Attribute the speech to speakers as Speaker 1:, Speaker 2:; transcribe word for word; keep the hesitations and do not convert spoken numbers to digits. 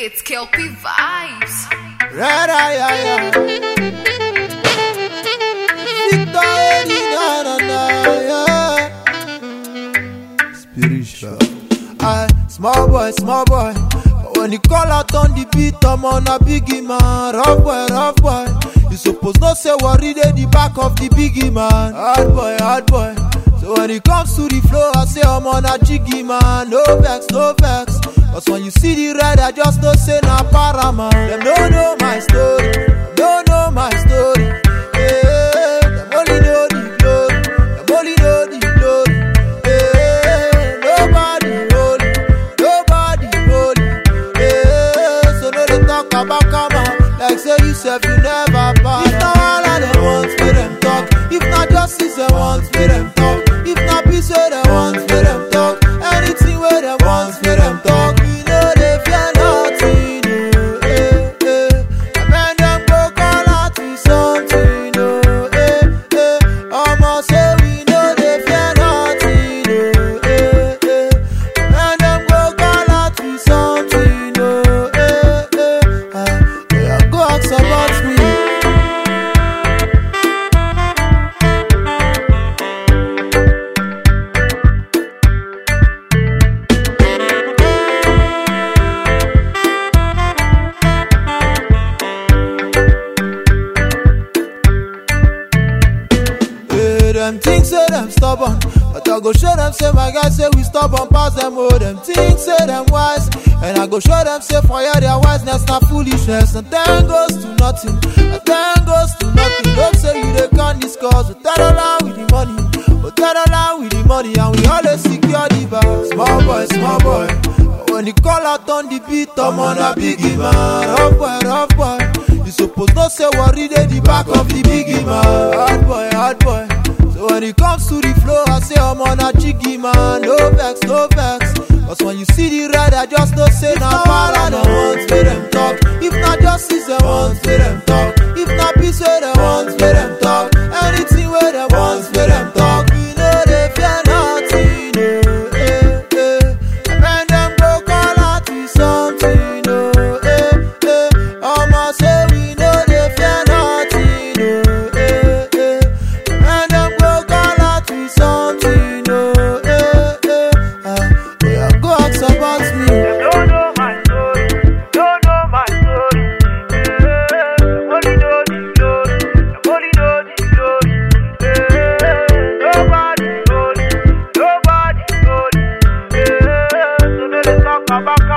Speaker 1: It's Kelpie Vibes.
Speaker 2: Red eye, eye, eye. Victor, na, na, na, yeah. Spiritual. I, small boy, small boy. But when you call out on the beat, I'm on a biggie man. Rough boy, rough boy. You suppose not say worry they the back of the biggie man. Hard boy, hard boy. So when it comes to the flow, I say I'm on a jiggy man. No vex, no vex. Cause when you see the red, I just don't say na para man. Them don't know my story, them don't know my story. Yeah, them only know the glory, them only know the glory. Yeah, nobody holy, nobody holy. Yeah, so no they talk about come out, like say you self you never buy. If not all of them want for them talk, if not justice they want for them talk, if not peace where they want for them talk, anything where they want for them talk. Them things say them stubborn, but I go show them say my guys say we stubborn pass them. Oh, them things say them wise, and I go show them say for yeah their wiseness not foolishness. And then goes to nothing, and then goes to nothing. Don't say you they can't discuss, but that along with the money, but that along with the money, and we always secure the bar. Small boy, small boy. But when you call out on the beat, I'm on a biggie man. Rough boy, rough boy. You suppose not say worry they the back of the biggie man. Hard boy, hard boy. So when it comes to the flow, I say I'm on a jiggy man. No vex, no vex. Cause when you see the red, I just don't say na para they want for them talk. If not justice they want for them talk, if not peace where they want for them talk, anything where they want for them talk. We know they fear nothing, no, eh, eh. And when them go call out to something, no, eh, eh. I'ma say we know they fear nothing, no, eh, eh. And them go call out to something, no, eh, eh. Ah, yeah, go ask about me.
Speaker 3: Them don't know my story, don't know my story. Yeah, only know the glory, them only know the glory. Yeah, nobody holy, nobody holy. Yeah, so they talk about